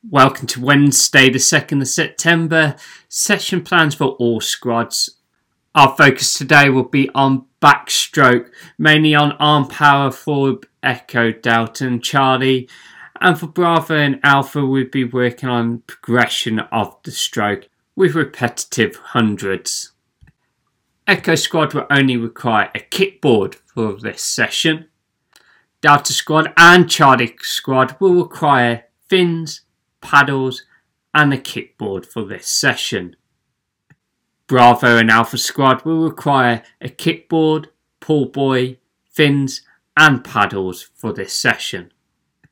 Welcome to Wednesday the 2nd of September. Session plans for all squads. Our focus today will be on backstroke, mainly on arm power for Echo, Delta and Charlie. And for Bravo and Alpha we'll be working on progression of the stroke with repetitive hundreds. Echo squad will only require a kickboard for this session. Delta squad and Charlie squad will require fins, paddles and a kickboard for this session. Bravo and Alpha squad will require a kickboard, pull buoy, fins and paddles for this session.